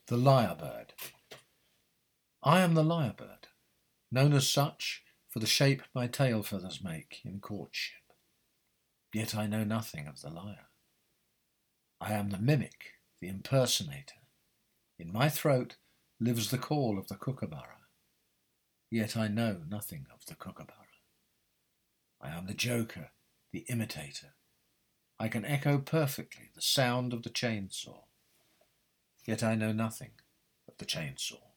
The lyrebird. I am the lyrebird, known as such for the shape my tail feathers make in courtship. Yet I know nothing of the lyre. I am the mimic, the impersonator. In my throat lives the call of the kookaburra. Yet I know nothing of the kookaburra. I am the joker, the imitator. I can echo perfectly the sound of the chainsaw. Yet I know nothing of the chainsaw.